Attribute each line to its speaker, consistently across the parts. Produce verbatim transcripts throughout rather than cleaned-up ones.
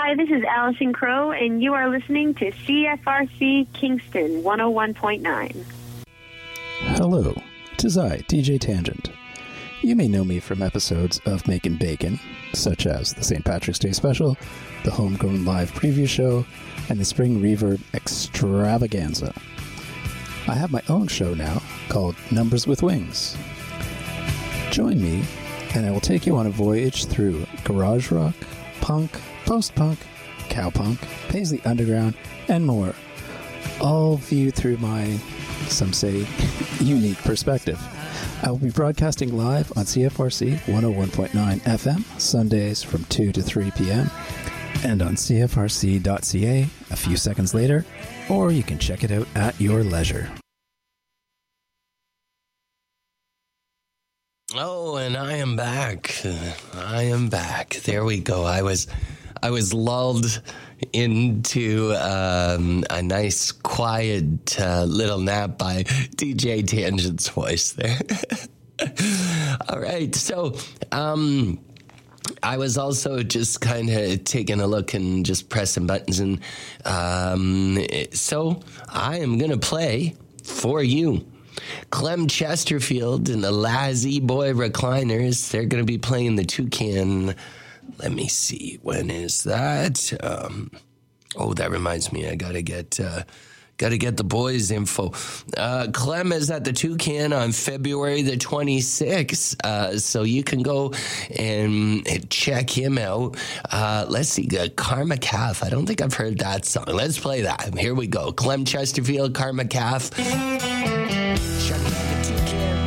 Speaker 1: Hi, this is Allison Crow, and you are listening to C F R C Kingston one oh one point nine.
Speaker 2: Hello, 'tis I, D J Tangent. You may know me from episodes of Makin' Bacon, such as the Saint Patrick's Day Special, the Homegrown Live Preview Show, and the Spring Reverb Extravaganza. I have my own show now called Numbers with Wings. Join me, and I will take you on a voyage through garage rock, punk, post-punk, cowpunk, Paisley Underground, and more, all viewed through my, some say, unique perspective. I will be broadcasting live on C F R C one oh one point nine F M, Sundays from two to three p.m., and on C F R C dot C A a few seconds later, or you can check it out at your leisure.
Speaker 3: Oh, and I am back. I am back. There we go. I was I was lulled into um, a nice, quiet uh, little nap by D J Tangent's voice there. All right. So um, I was also just kind of taking a look and just pressing buttons. And um, so I am going to play for you Clem Chesterfield and the Lazzy Boy Recliners. They're going to be playing the Toucan. Let me see. When is that? Um, oh, that reminds me. I got to get uh, got to get the boys' info. Uh, Clem is at the Toucan on February the twenty-sixth. Uh, so you can go and check him out. Uh, let's see. Uh, Karma Calf. I don't think I've heard that song. Let's play that. Here we go. Clem Chesterfield, Karma Calf. Check out the Toucan.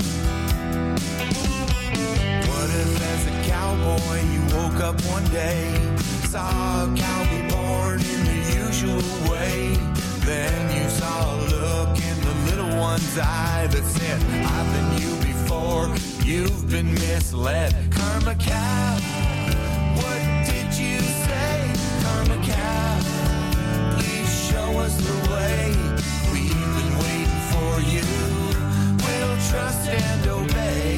Speaker 4: What if as a cowboy you woke up one day, saw a cow be born in the usual way, then you saw a look in the little one's eye that said, I've been you before, you've been misled. Karma Cow, what did you say? Karma Cow, please show us the way, we've been waiting for you. Trust and obey.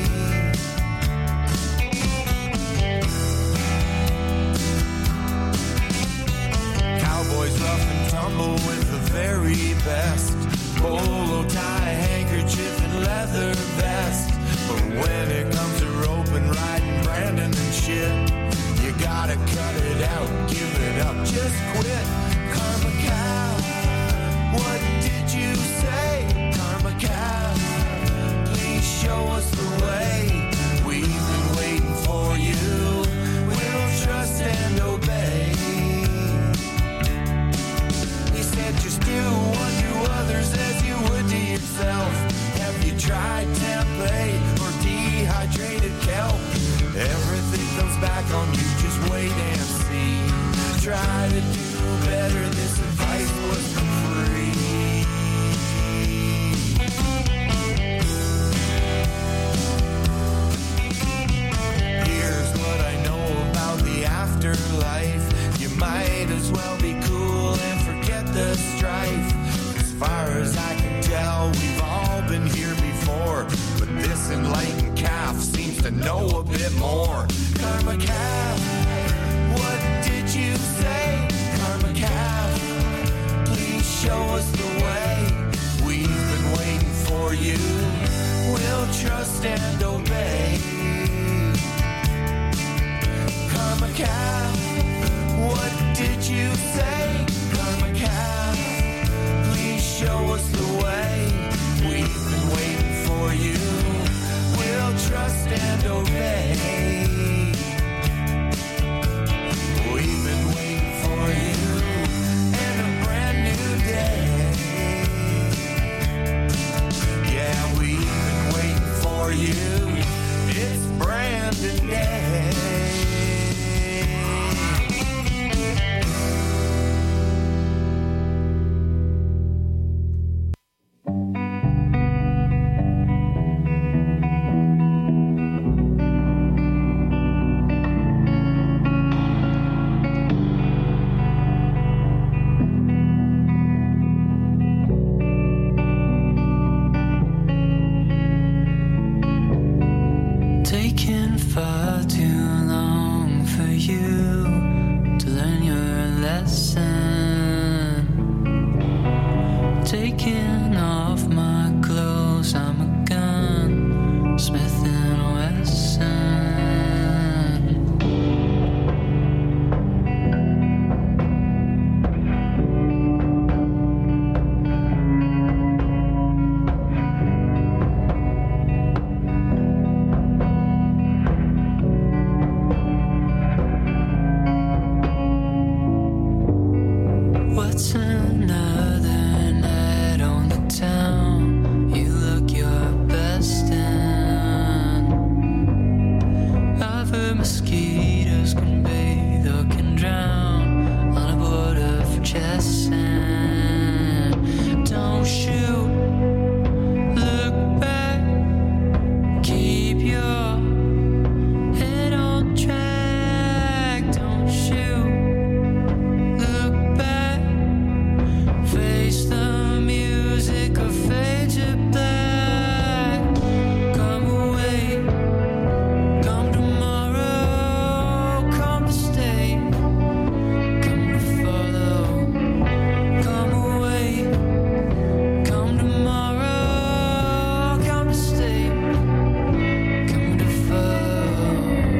Speaker 4: Cowboys rough and tumble with the very best. Bolo tie, handkerchief, and leather vest. But when it comes to rope and riding, branding and shit, you gotta cut it out, give it up, just quit. Karma Cow, what did you say? Karma Cow, show us the way, we've been waiting for you, we'll trust and obey. He said just do unto others as you would to yourself. Have you tried tempeh or dehydrated kelp? Everything comes back on you, just wait and see. Try to do better, this advice was for free. Afterlife, you might as well be cool and forget the strife. As far as I can tell, we've all been here before, but this enlightened calf seems to know a bit more. Karma Calf, what did you say? Karma Calf, please show us the way, we've been waiting for you, we'll trust and obey. Karma Cow, what did you say? Karma Cow, please show us the way, we've been waiting for you, we'll trust and obey. We've been waiting for you, and a brand new day. Yeah, we've been waiting for you, it's Brandon Day.
Speaker 5: Taking far too Wherever mosquitoes can bathe or can drown on a board of chess sand. Don't shoot, look back, keep your head on track. Don't shoot, look back, face the music or fade to black. Come away, come tomorrow, come to stay, come to follow. Come away, come tomorrow, come to stay, come to follow.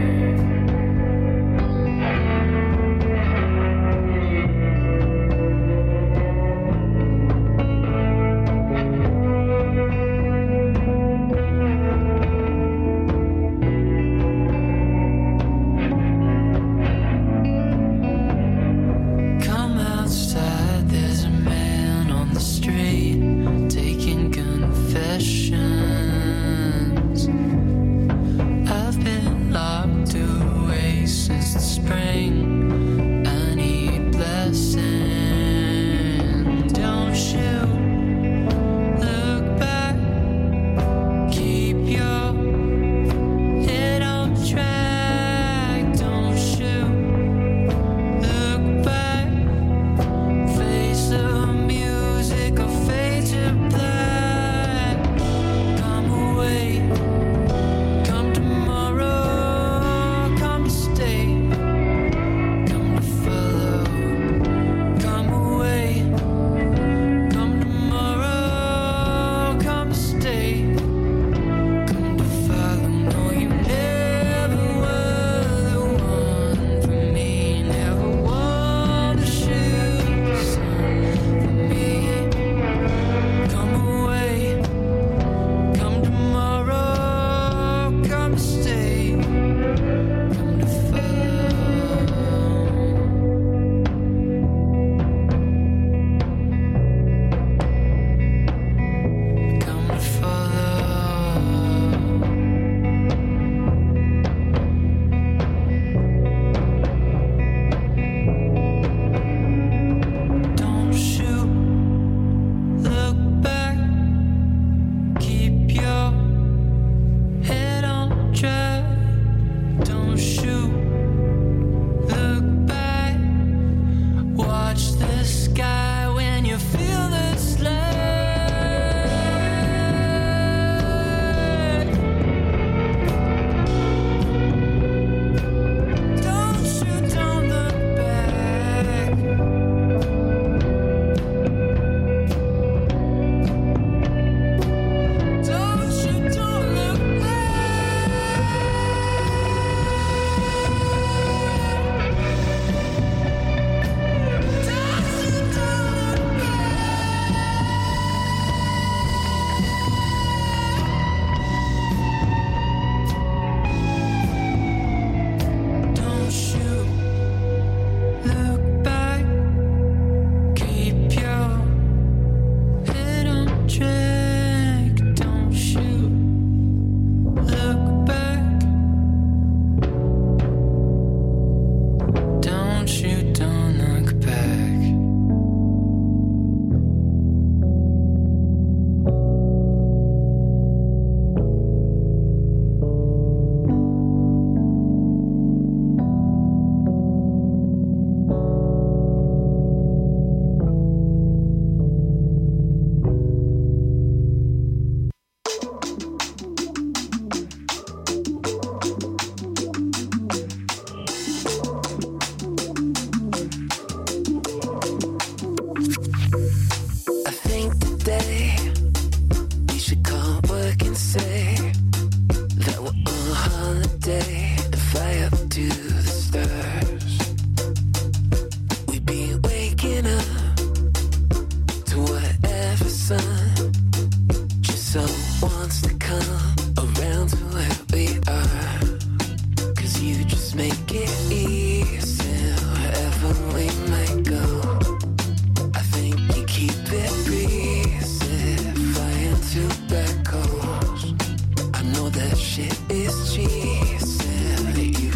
Speaker 5: Come outside, there's a man on the street taking confessions. I've been locked away since the spring. I need blessing. Don't shoot, look back, keep your head on track. Don't shoot, look back, face the music or fade to black. Come away, come tomorrow, come to stay, come to follow. Come away, come tomorrow, come to stay, come to follow. No, you never were the one for me. Never want to shoot some for me. Come away, come tomorrow, come to stay, come to follow. Come to follow. Don't shoot, look back, keep your head on track. Don't shoot, look back, watch the sky when you feel the slack. Don't shoot, don't look back. Don't shoot, don't look Don't shoot, look back, keep your head on track. Don't shoot, look back. Don't shoot, don't look back. I think today we should call work and say that we're on holiday and fly up to the stars. We'd be waking up to whatever sun just so wants to come around to where we are. 'Cause you just make it easy wherever we might go. I think you keep it breezy, flying to back coast. I know that shit is cheesy, but you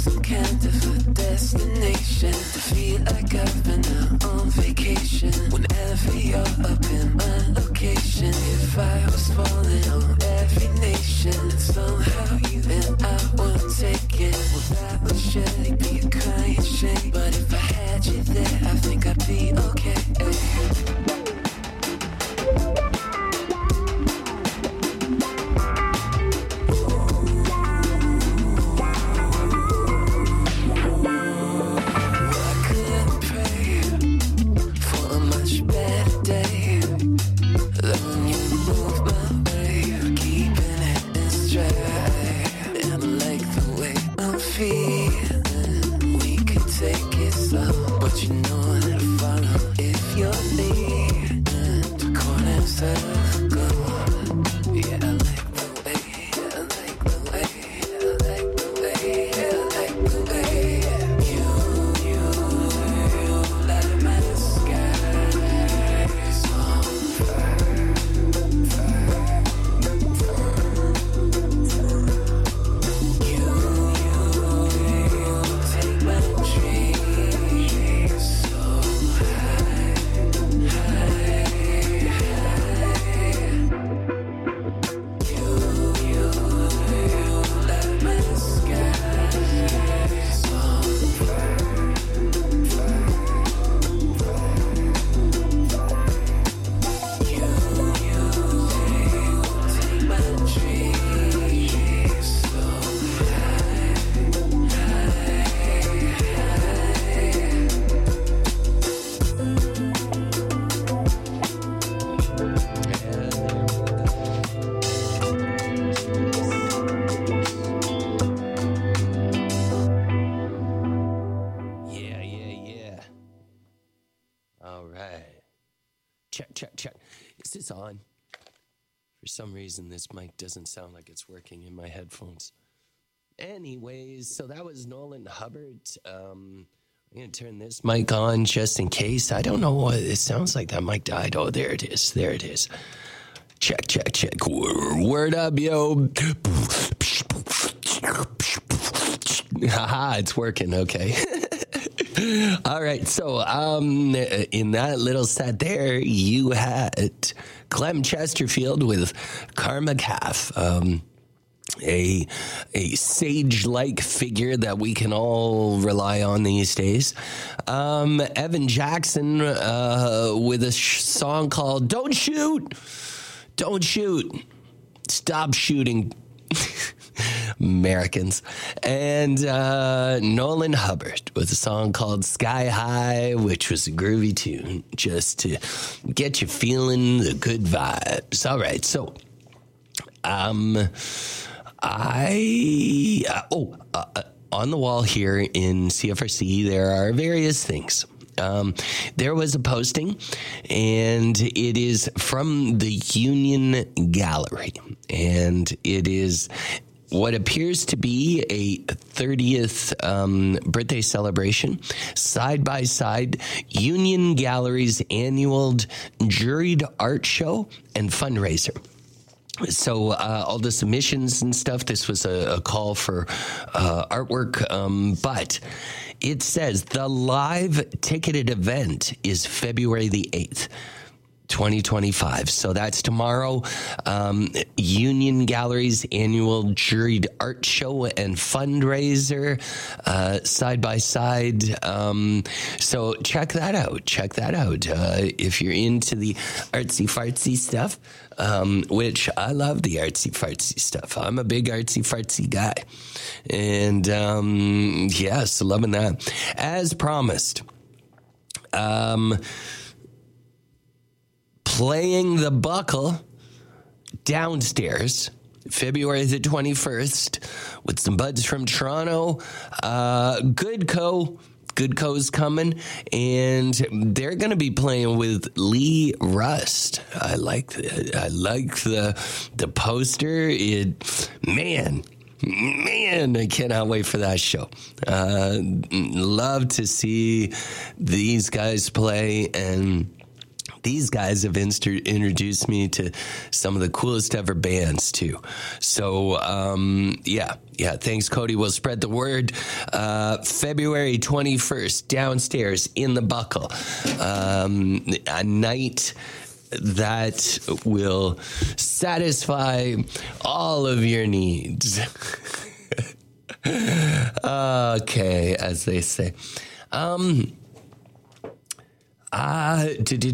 Speaker 5: some kind of a destination. To feel like I've been out on vacation. Whenever you're up in my location. If I was falling on every nation, and somehow you and I weren't taken, well that would surely be a crying shame. But if I had you there, I think I'd be okay.
Speaker 3: On. For some reason, this mic doesn't sound like it's working in my headphones. Anyways, so that was Nolan Hubbard. Um, I'm going to turn this mic on just in case. I don't know what it sounds like. That mic died. Oh, there it is. There it is. Check, check, check. Word up, yo. Haha, it's working. Okay. All right, so um, in that little set there, you had Clem Chesterfield with Karma Calf, um, a a sage-like figure that we can all rely on these days. Um, Evan Jackson uh, with a sh- song called "Don't Shoot, Don't Shoot, Stop Shooting." Americans. And uh, Nolan Hubbard with a song called Sky High, which was a groovy tune just to get you feeling the good vibes. All right, so um, I, uh, oh, uh, on the wall here in C F R C, there are various things. Um, there was a posting, and it is from the Union Gallery, and it is what appears to be a thirtieth um, birthday celebration, side-by-side Union Gallery's annual juried art show and fundraiser. So uh, all the submissions and stuff, this was a, a call for uh, artwork, um, but it says the live ticketed event is February the eighth. twenty twenty-five. So that's tomorrow. Um, Union Gallery's annual juried art show and fundraiser, uh, side by side. Um, so check that out. Check that out. Uh, if you're into the artsy fartsy stuff, um, which I love the artsy fartsy stuff. I'm a big artsy fartsy guy. And, um, yes, loving that. As promised, um, Playing the Buckle downstairs, February the twenty-first, with some buds from Toronto. Uh, Goodco, Goodco's coming, and they're going to be playing with Lee Rust. I like the, I like the the poster. It, man. Man, I cannot wait for that show. Uh, love to see these guys play, and these guys have inst- introduced me to some of the coolest ever bands too. So, um, yeah, yeah. Thanks, Cody. We'll spread the word. Uh, February twenty-first, downstairs in the Buckle, um, a night that will satisfy all of your needs. Okay, as they say. Um, uh,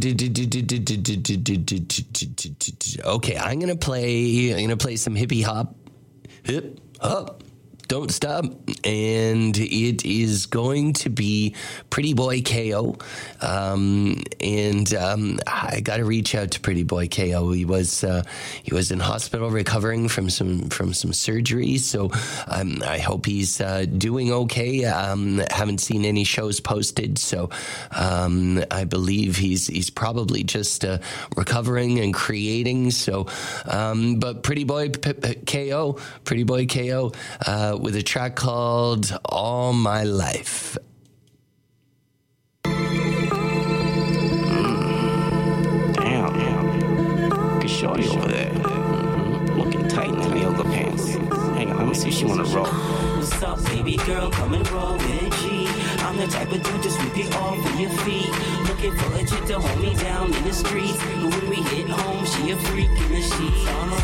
Speaker 3: okay, I'm gonna play. I'm gonna play some hippie hop, hip hop. Don't stop. And it is going to be Pretty Boy K O. Um, and um, I got to reach out to Pretty Boy K O. He was uh, he was in hospital recovering from some from some surgery. So um, I hope he's uh, doing okay. Um, haven't seen any shows posted. So um, I believe he's he's probably just uh, recovering and creating. So, um, but Pretty Boy K O, Pretty Boy K O. Uh, with a track called All My Life.
Speaker 6: Mm. Damn, damn. Good shorty over there. Mm-hmm. Looking tight in them yoga pants. Hang on, let me see if she wanna roll.
Speaker 7: What's up, baby girl? Come and roll with G. I'm the type of dude to sweep you off of your feet. Looking for a chick to hold me down in the streets. But when we hit home, she a freak in the sheets.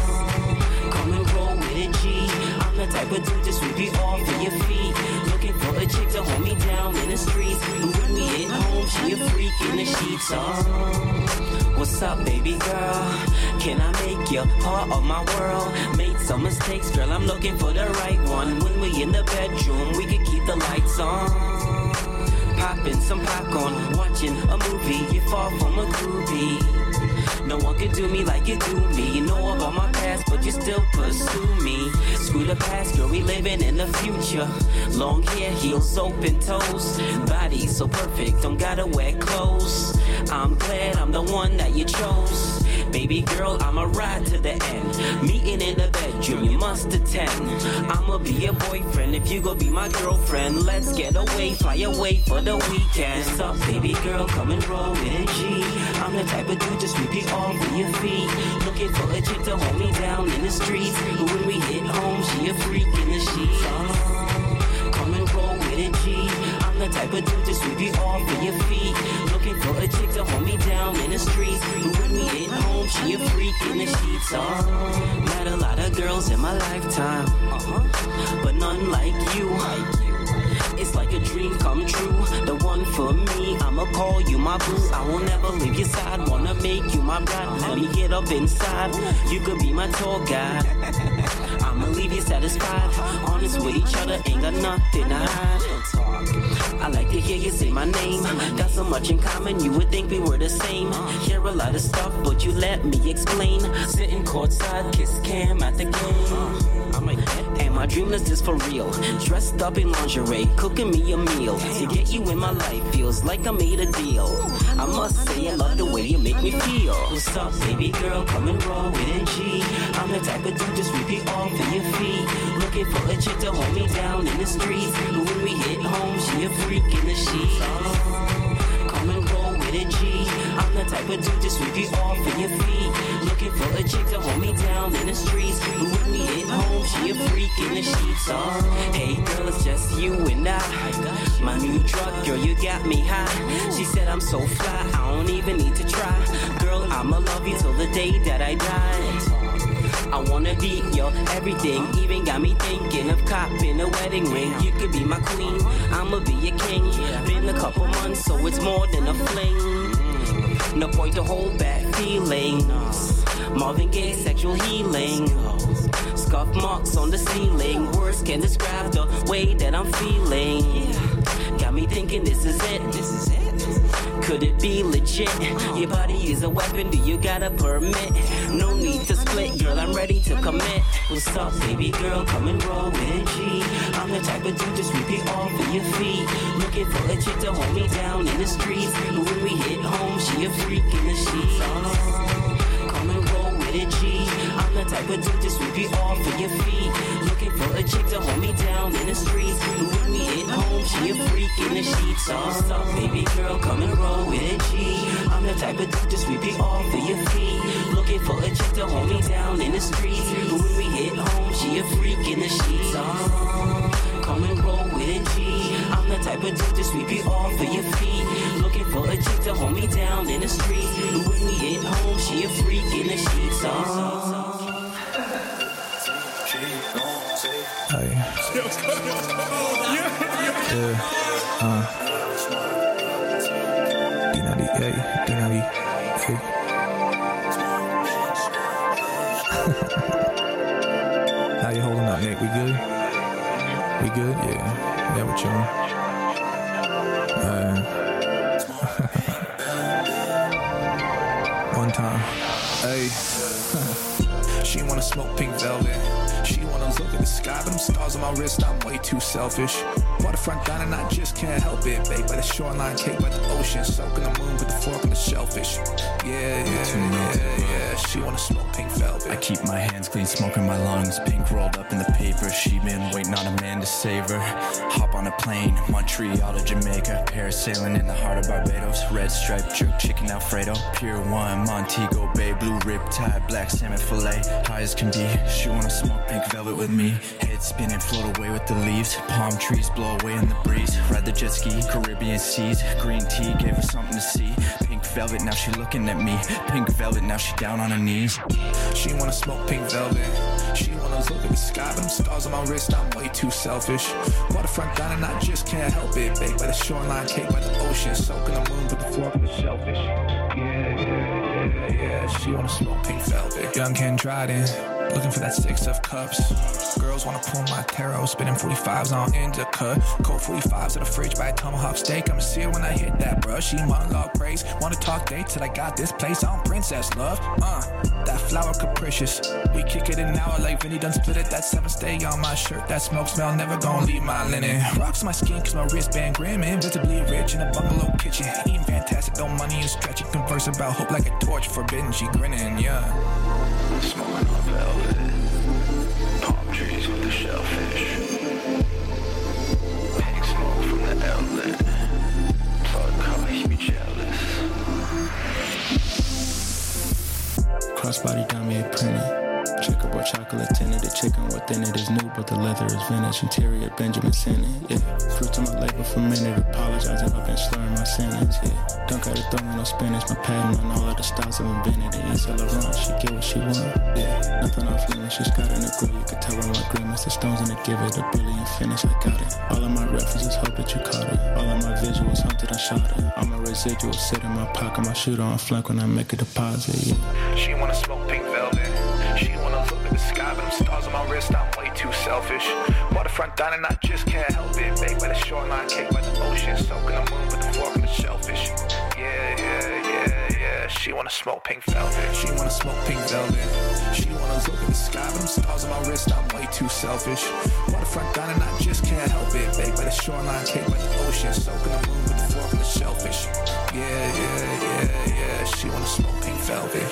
Speaker 7: Uh, come and roll with a G. I'm the type of dude to sweep you off of your feet. Looking for a chick to hold me down in the streets. But when we hit home, she a freak in the sheets. Uh, what's up, baby girl? Can I make you part of my world? Made some mistakes, girl, I'm looking for the right one. When we in the bedroom, we can keep the lights on. Popping some popcorn, watching a movie. You fall from a groupie. No one can do me like you do me. You know about my past, but you still pursue me. Screw the past, girl, we living in the future. Long hair, heels, open toes. Body so perfect, don't gotta wear clothes. I'm glad I'm the one that you chose. Baby girl, I'ma ride to the end. Meeting in the bedroom, you must attend. I'ma be your boyfriend if you gon' be my girlfriend. Let's get away, fly away for the weekend. What's up, baby girl, come and roll with a G. I'm the type of dude to sweep you off of your feet. Looking for a chick to hold me down in the streets. But when we hit home, she a freak in the sheets. Uh, come and roll with a G. I'm the type of dude to sweep you off of your feet. Looking for a chick to hold me down in the streets. But when we hit home, she a freak in the sheets. Uh, met a lot of girls in my lifetime, uh-huh. But none like you. It's like a dream come true. The one for me, I'ma call you my boo. I will never leave your side, wanna make you my bride. Let me get up inside, you could be my tour guide. I'ma leave you satisfied. Honest with each other, ain't got nothing to hide. I like to hear you say my name. Got so much in common, you would think we were the same. Hear a lot of stuff, but you let me explain. Sitting courtside, kiss cam at the game. I'm like, and my dream is just for real. Dressed up in lingerie, cooking me a meal. To get you in my life feels like I made a deal. I must say I love the way you make me feel. What's up, baby girl? Come and roll with a G. I'm the type of dude to sweep you off of your feet. Looking for a chick to hold me down in the streets. But when we hit home, she a freak in the sheets. Uh, come and roll with a G. I'm the type of dude to sweep you off of your feet. Looking for a chick to hold me down in the streets. But when we hit home, she a freak in the sheets. Uh, hey girl, it's just you and I. My new drug, girl, you got me high. She said I'm so fly, I don't even need to try. Girl, I'ma love you till the day that I die. I wanna be your everything, even got me thinking of copping a wedding ring. You could be my queen, I'ma be your king. Been a couple months, so it's more than a fling. No point to hold back feelings. Marvin Gaye, sexual healing. Scuff marks on the ceiling. Words can describe the way that I'm feeling. Got me thinking this is it. This is it. Could it be legit? Your body is a weapon, do you got a permit? No need to split, girl, I'm ready to commit. What's up, baby girl? Come and roll with a G. I'm the type of dude to sweep you off of your feet. Looking for a chick to hold me down in the streets. But when we hit home, she a freak in the sheets. Uh, come and roll with a G. I'm the type of dude to sweep you off of your feet. Looking for a chick to hold me down in the streets. But when we hit home, she a freak in the sheets. Oh, so baby girl, come and roll with a G. I'm the type of dude to sweep it off of your feet. Looking for a chick to hold me down in the streets. But when we hit home, she a freak in the sheets. Oh, come and roll with a G. I'm the type of dude to sweep it off of your feet. Looking for a chick to hold me down in the streets. But when we hit home, she a freak in the sheets. Oh.
Speaker 8: Hey. Yeah. Uh. D ninety, hey, D ninety, hey. How you holding up, Nate? We good? We good? Yeah. Yeah, we're chilling. Uh. One time. Hey. She wanna smoke pink velvet. She wanna look at the sky, them stars on my wrist, I'm way too selfish. Waterfront down and I just can't help it. Baked by the shoreline, cake by the ocean. Soaking the moon with the fork and the shellfish. Yeah, yeah, yeah, yeah. She wanna smoke pink velvet.
Speaker 9: I keep my hands clean, smoking my lungs. Pink rolled up in the paper. She been waiting on a man to save her. Hop on a plane, Montreal to Jamaica. Parasailing in the heart of Barbados. Red stripe jerk chicken Alfredo. Pure one, Montego Bay. Blue riptide, black salmon fillet. High as can be. She wanna smoke pink velvet with me. Head spinning, float away with the leaves. Palm trees blow away in the breeze. Ride the jet ski, Caribbean seas. Green tea gave her something to see. Pink velvet, now she looking at me. Pink velvet, now she down on her knees.
Speaker 8: She wanna smoke pink velvet. She wanna look at the sky, them stars on my wrist, I'm way too selfish. Waterfront down and I just can't help it. Baked by the shoreline, cake by the ocean. Soaking the moon with the fork and the shellfish. Yeah, yeah, yeah, yeah. She wanna smoke pink velvet. Young Ken Dryden, looking for that six of cups. Girls wanna pull my tarot, spinning forty-fives on indica. Cold forty-fives in the fridge by a tomahawk steak. I'ma see her when I hit that bruh. She monologue praise, wanna talk dates till I got this place on princess love. Uh, that flower capricious. We kick it in an hour like Vinny done split it. That seven stay on my shirt, that smoke smell never gonna leave my linen. Rocks on my skin cause my wristband grim. Invisibly rich in a bungalow kitchen. Eating fantastic, no money and stretching. Converse about hope like a torch, forbidden, she grinning, yeah.
Speaker 9: Smoking on velvet. Palm trees with the shellfish. Pink smoke from the outlet. Plug color, he be jealous.
Speaker 10: Crossbody dummy printed. Checkerboard chocolate tinted. The chicken within it is new, but the leather is vintage. Interior Benjamin Senate. Yeah, fruit to my label for minute. Apologize if I've been slurring my sentence. Yeah, don't gotta throw me no spinach. My pattern on all of the styles I've invented. And Yves Saint Laurent, she get what she want. Yeah, nothing off limits. She's got it in the grill. You can tell by my grimace. The stones in the give it a brilliant finish. I got it. All of my references, hope that you caught it. All of my visuals, hope that I shot it. All my residuals sit in my pocket. My shooter on flank when I make a deposit. Yeah.
Speaker 8: She wanna smoke pink velvet. She wanna look at the sky, but them stars on my wrist, I'm way too selfish. Waterfront down and I just can't help it. Baked by the shoreline, cake by the ocean. Soaking the moon with the fork and the shellfish. Yeah, yeah, yeah, yeah. She wanna smoke pink velvet. She wanna smoke pink velvet. She wanna look at the sky, but them stars on my wrist, I'm way too selfish. Waterfront down and I just can't help it. Baked by the shoreline, cake by the ocean. Soaking the moon with the fork and the shellfish. Yeah, yeah, yeah, yeah. She wanna smoke pink velvet.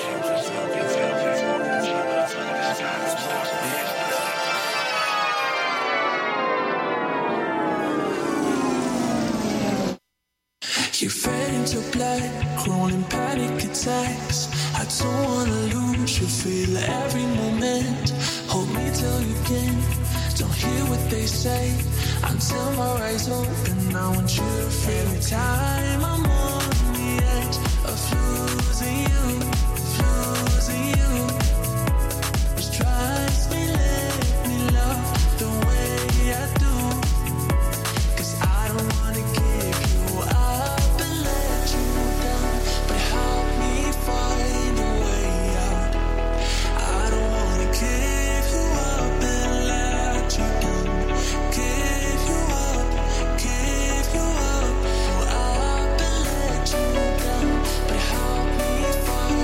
Speaker 11: You fade into black, crawling panic attacks. I don't wanna lose you, feel every moment. Hold me till you can, don't hear what they say. Until my eyes open, I want you to feel. Every time I'm on the edge of losing you, losing you. Just trust me, let me love the way I do. Cause I don't wanna give you up and let you down, but help me find a way out. I don't wanna give you up and let you down. Give you up, give you up, up and let you down, but help me find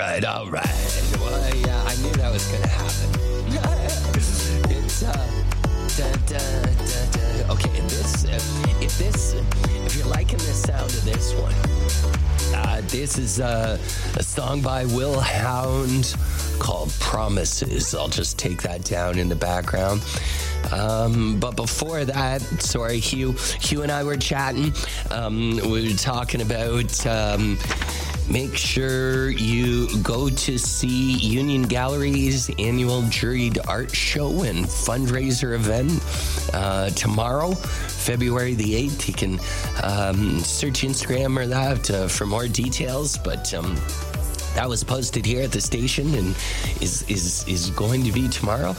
Speaker 3: right, all right. Well, yeah, I knew that was going to happen. It's, uh, da, da, da, da. Okay, and this, uh, if this, if you're liking the sound of this one, uh, this is uh, a song by Will Hound called Promises. I'll just take that down in the background. Um, but before that, sorry, Hugh, Hugh and I were chatting. Um, we were talking about, um, make sure you go to see Union Gallery's annual juried art show and fundraiser event uh, tomorrow, February the eighth. You can um, search Instagram or that uh, for more details, but um, that was posted here at the station and is is is going to be tomorrow.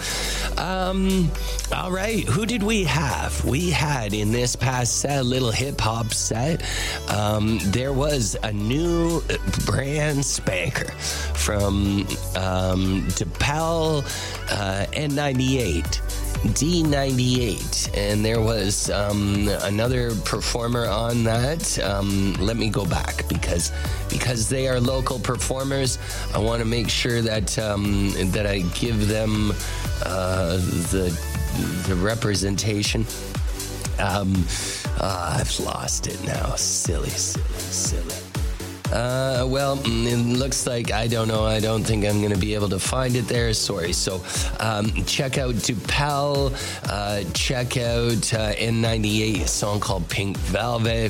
Speaker 3: Um, all right, who did we have? We had in this past set, little hip hop set. Um, there was a new brand spanker from um, DePel uh, N ninety-eight. D ninety-eight, and there was um, another performer on that. Um, let me go back because because they are local performers. I want to make sure that um, that I give them uh, the the representation. Um, uh, I've lost it now. Silly, silly, silly. Uh, well, it looks like, I don't know, I don't think I'm going to be able to find it there. Sorry. So, um, check out DePel, uh, check out uh, N ninety-eight, a song called Pink Velvet.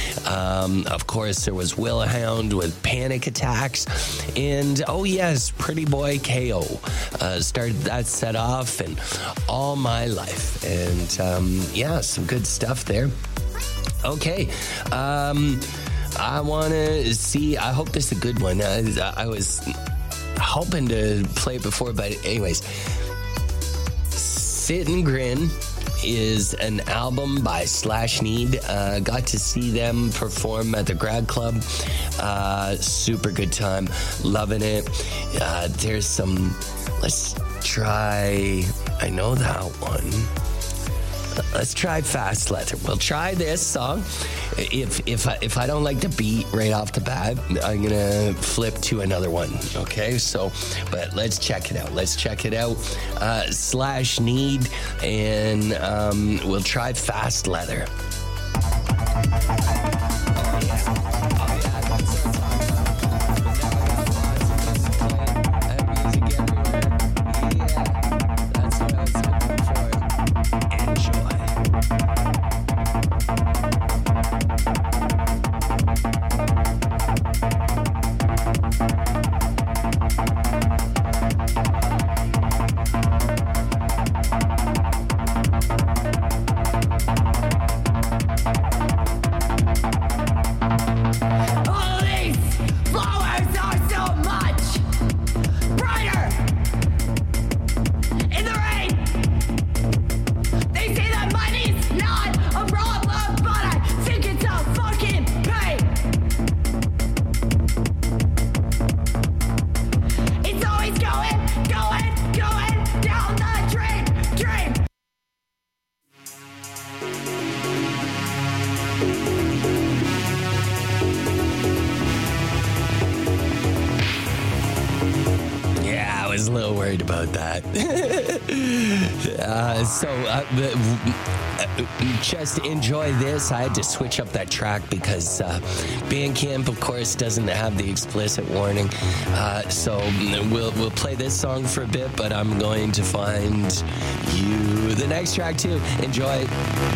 Speaker 3: Um, of course, there was Will Hound with Panic Attacks. And, oh yes, Pretty Boy K O uh, started that set off, and All My Life. And, um, yeah, some good stuff there. Okay. Um... I want to see, I hope this is a good one. I, I was hoping to play it before, but anyways. Sit and Grin is an album by Slash Need. Uh, got to see them perform at the Grad Club. Uh, super good time. Loving it. Uh, there's some, let's try, I know that one. Let's try Fast Leather. We'll try this song. If if I, if I don't like the beat right off the bat, I'm gonna flip to another one. Okay, so but let's check it out. Let's check it out. Uh, Slash Need, and um, we'll try Fast Leather. uh, so uh, just enjoy this. I had to switch up that track because uh, Bandcamp, of course, doesn't have the explicit warning. Uh, so we'll we'll play this song for a bit, but I'm going to find you the next track too. Enjoy.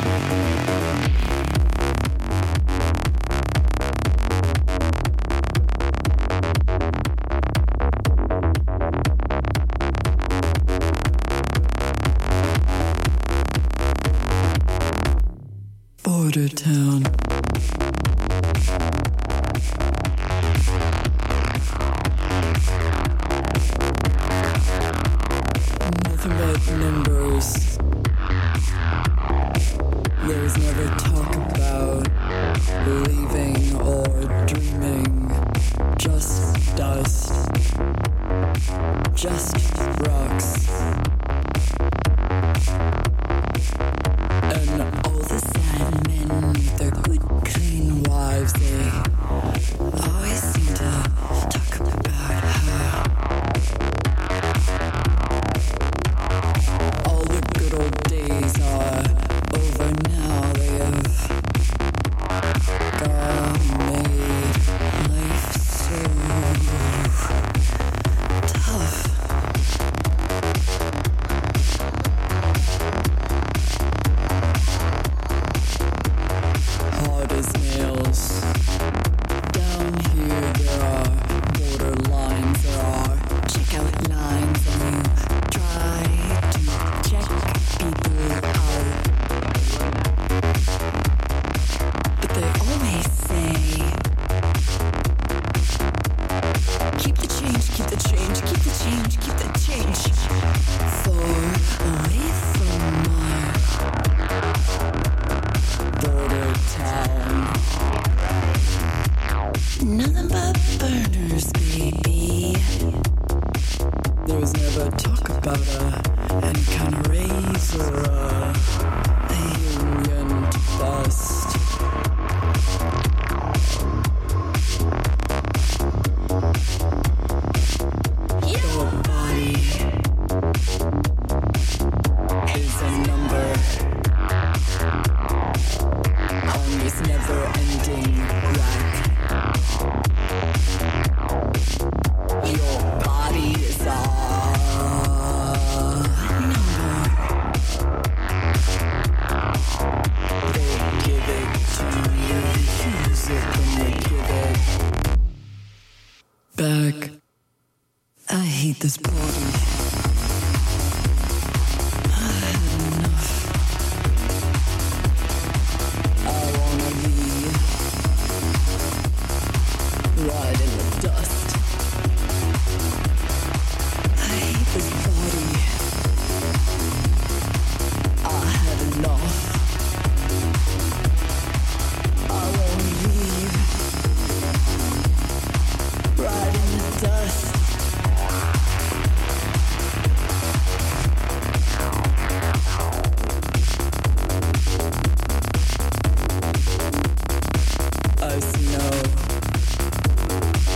Speaker 12: Border Town. Nothing but numbers. There was never talk about believing or dreaming. Just dust. Just rocks. And all the sad men with their good, clean wives, they always seem to talk about how back. I hate this body. I've had enough. I wanna leave. Ride in the dust. I hate this body. I had enough. I wanna leave. Ride in the dust. I see no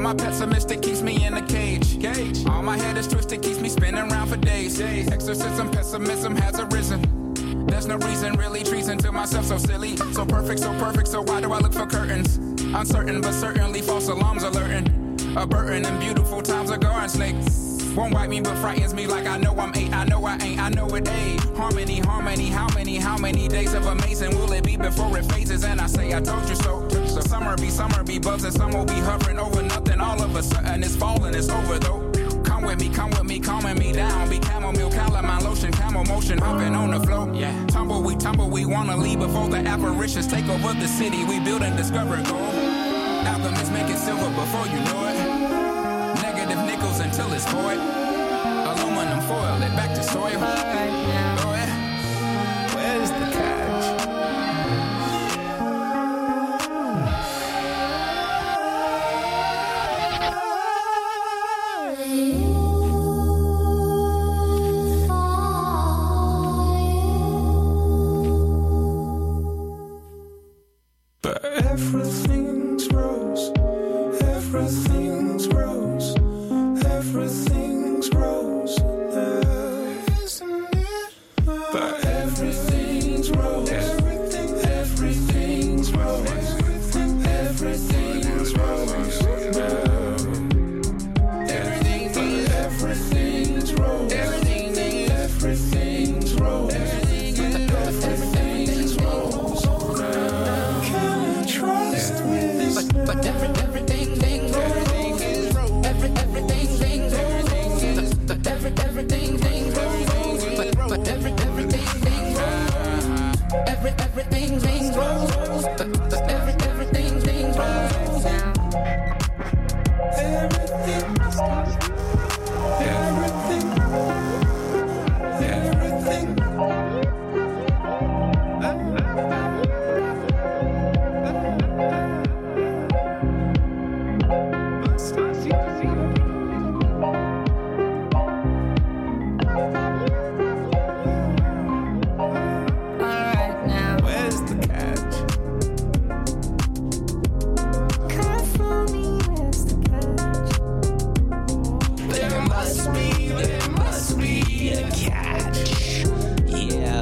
Speaker 8: my pessimistic keeps me in a cage. Cage. All my head is twisted, keeps me spinning around for days. days. Exorcism, pessimism has arisen. There's no reason, really treason to myself, so silly. So perfect, so perfect, so why do I look for curtains? Uncertain, but certainly false alarms alerting. A burden and beautiful times a garden snake. Won't wipe me, but frightens me like I know I'm eight. I know I ain't, I know it ain't. Harmony, harmony, how many, how many days of amazing will it be before it phases? And I say I told you so. So summer be, summer be buzzing, some will be hovering over nothing. All of a sudden it's falling, it's over though. Come with me, come with me, calming me down. Be chamomile, calamine lotion, camel motion, hopping on the floor. Yeah. Tumble, we tumble, we wanna leave before the apparitions take over the city. We build and discover gold. Alchemists make it silver before you know it. Negative nickels until it's void. Aluminum foil it back to soil. Go ahead. Where's the catch?
Speaker 11: But everything's rose, everything's rose, everything's rose now, isn't it? But everything's rose, everything, everything's rose, everything, everything's rose now. Everything, but everything's rose, everything, everything's rose, everything, everything's rose now. Can you trust me? But, but every, everything, thing, everything is rose. Every, everything, thing, everything is. But every, everything, thing, rose. But, but every, everything, thing, rose. Every, everything, thing, rose. But, but every, everything, thing, rose. Everything, everything, everything. Alright now, where's the catch? Come for me, where's the catch?
Speaker 3: There must be, there must be a catch. Yeah.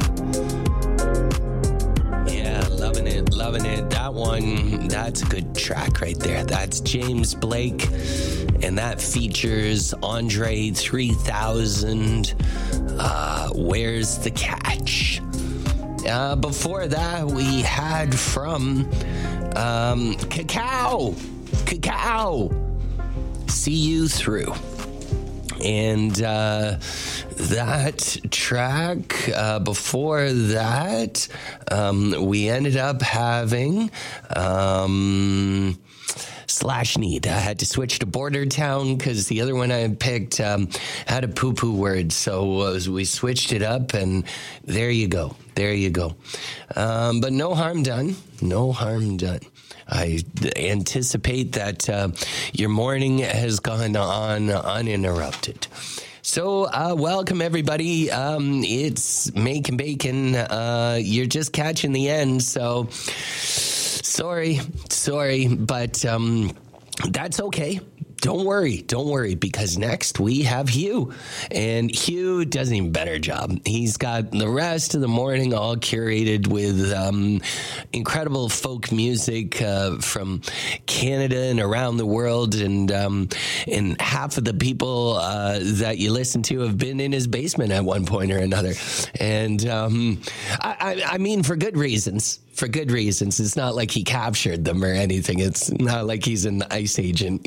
Speaker 3: Yeah, loving it, loving it. That one, that's a good track right there. That's James Blake, and that features Andre three thousand. Uh, where's the catch? Uh, before that, we had from um, Cacao. Cacao. See You Through. And uh, that track, uh, before that, um, we ended up having um, Slash Need. I had to switch to Border Town because the other one I had picked um, had a poo-poo word. So uh, we switched it up, and there you go. There you go. Um, but no harm done. No harm done. I anticipate that uh, your morning has gone on uninterrupted. So, uh, welcome everybody. Um, it's Making Bacon. Uh, you're just catching the end. So, sorry, sorry, but um, that's okay. Don't worry, don't worry, because next we have Hugh, and Hugh does an even better job. He's got the rest of the morning all curated with um, incredible folk music uh, from Canada and around the world, and um, and half of the people uh, that you listen to have been in his basement at one point or another, and um, I, I, I mean for good reasons. For good reasons. It's not like he captured them or anything. It's not like he's an ICE agent.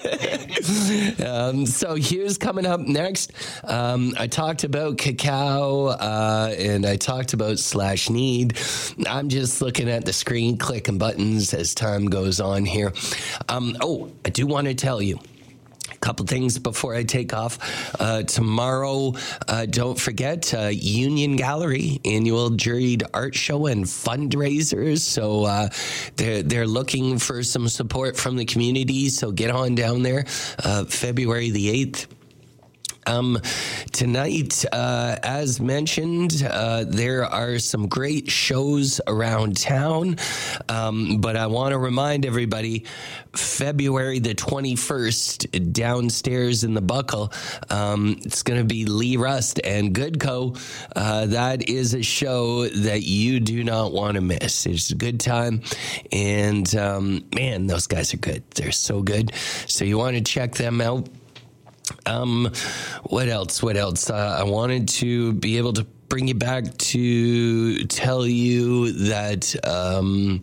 Speaker 3: um, so here's coming up next. Um, I talked about Cacao uh, and I talked about Slash Need. I'm just looking at the screen, clicking buttons as time goes on here. Um, oh, I do want to tell you. Couple things before I take off. Uh, tomorrow, uh, don't forget, uh, Union Gallery, annual juried art show and fundraisers. So uh, they're, they're looking for some support from the community. So get on down there, uh, February the eighth. Um, tonight, uh, as mentioned, uh, there are some great shows around town. Um, but I want to remind everybody, February the twenty-first, downstairs in the Buckle, um, it's going to be Lee Rust and Goodco. Uh, that is a show that you do not want to miss. It's a good time. And, um, man, those guys are good. They're so good. So you want to check them out. Um, what else? What else? Uh, I wanted to be able to bring you back to tell you that, um,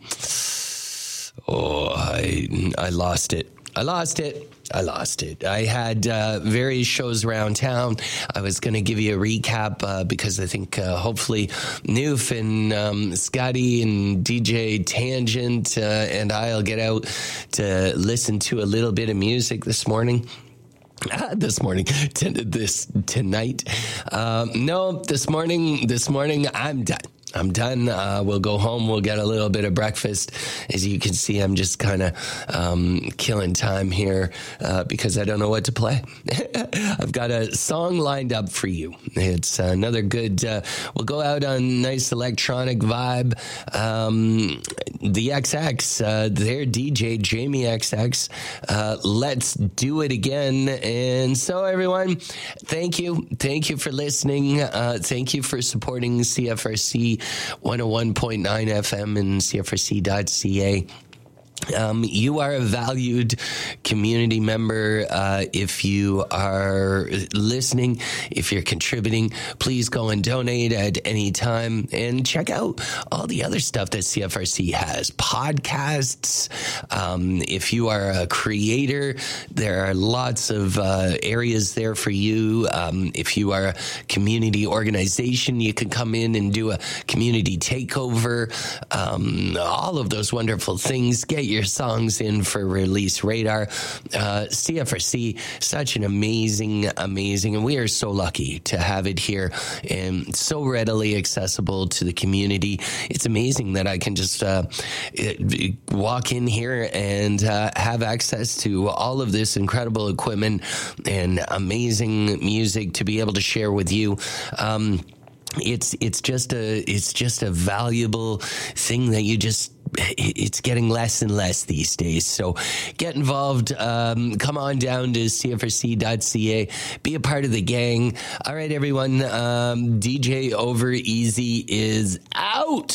Speaker 3: oh, I, I lost it. I lost it. I lost it. I had uh, various shows around town. I was going to give you a recap uh, because I think uh, hopefully Noof and um, Scotty and D J Tangent uh, and I'll get out to listen to a little bit of music this morning. Uh, this morning, t- this tonight. Um, no, this morning, this morning, I'm done. I'm done. Uh, we'll go home. We'll get a little bit of breakfast. As you can see, I'm just kind of um, killing time here uh, because I don't know what to play. I've got a song lined up for you. It's another good, uh, we'll go out on a nice electronic vibe. Um, the X X, uh, their D J, Jamie X X, uh, let's do it again. And so, everyone, thank you. Thank you for listening. Uh, thank you for supporting C F R C one oh one point nine F M and C F R C dot C A. Um, you are a valued community member. Uh, if you are listening, if you're contributing, please go and donate at any time and check out all the other stuff that C F R C has. Podcasts. Um, if you are a creator, there are lots of uh, areas there for you. Um, if you are a community organization, you can come in and do a community takeover. Um, all of those wonderful things. Get your songs in for Release Radar. Uh, C F R C, such an amazing, amazing, and we are so lucky to have it here and so readily accessible to the community. It's amazing that I can just uh, walk in here and uh, have access to all of this incredible equipment and amazing music to be able to share with you. Um, It's it's just a it's just a valuable thing that you just it's getting less and less these days. So get involved. Um, come on down to C F R C dot C A. Be a part of the gang. All right, everyone. Um, D J Over Easy is out.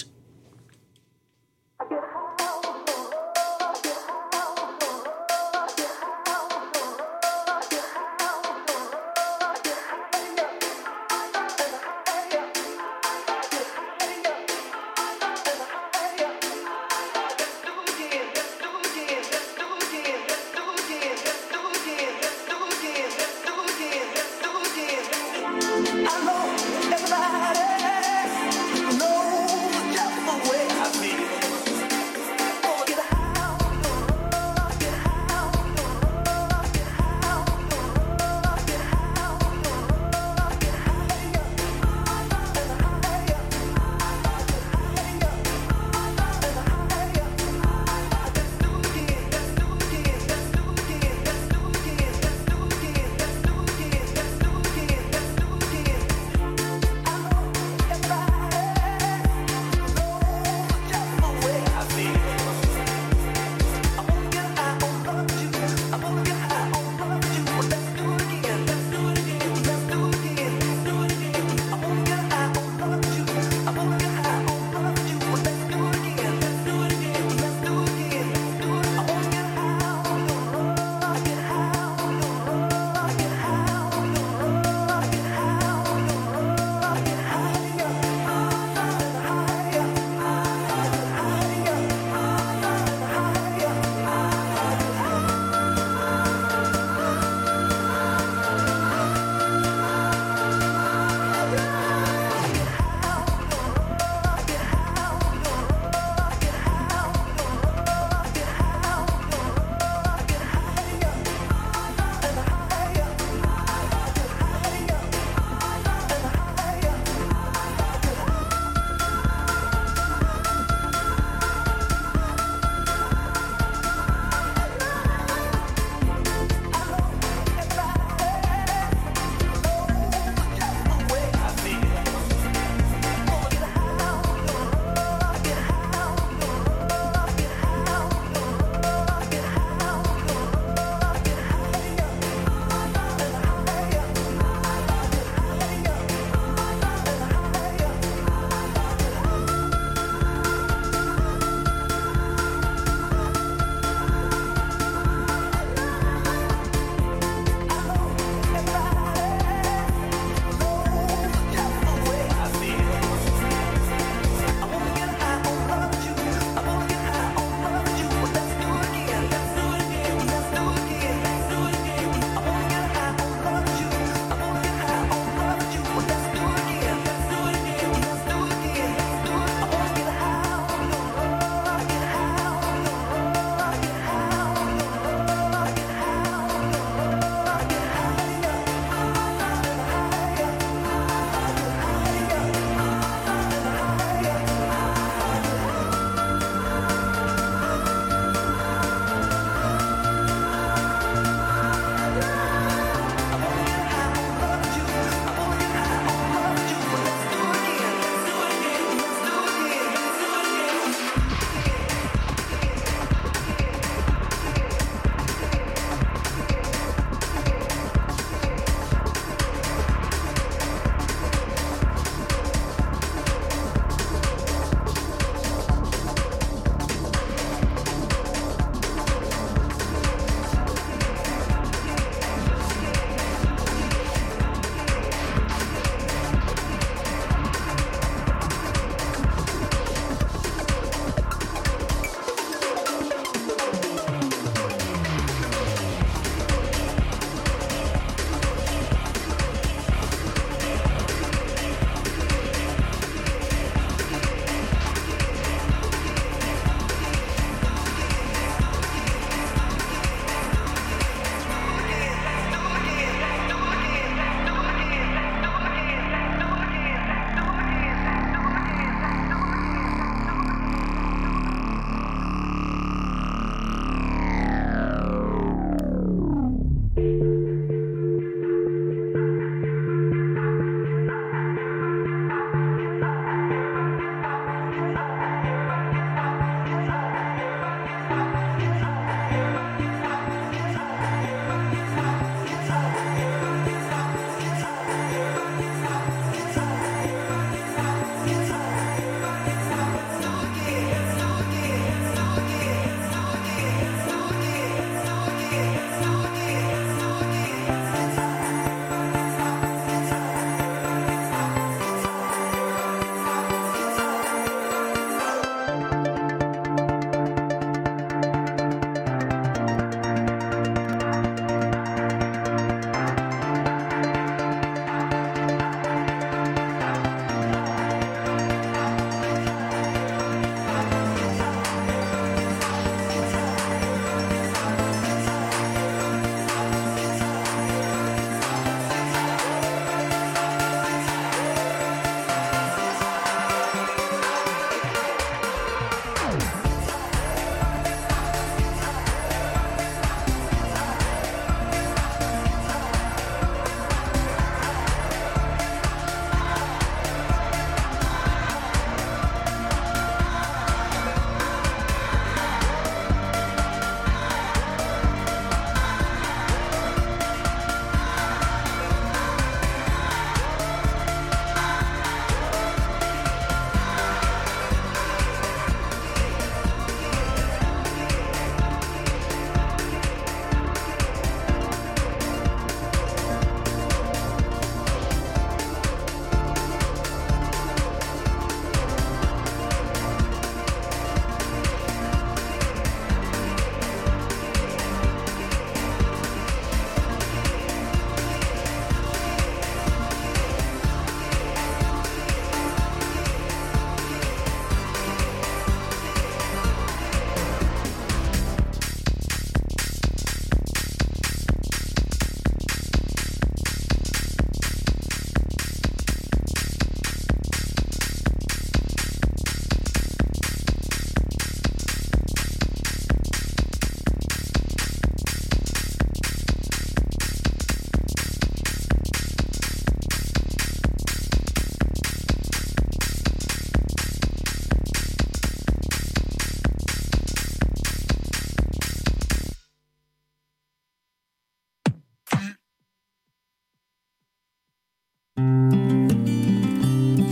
Speaker 11: I know everybody knows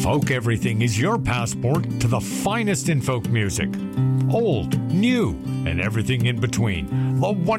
Speaker 13: Folk Everything is your passport to the finest in folk music. Old, new, and everything in between. The one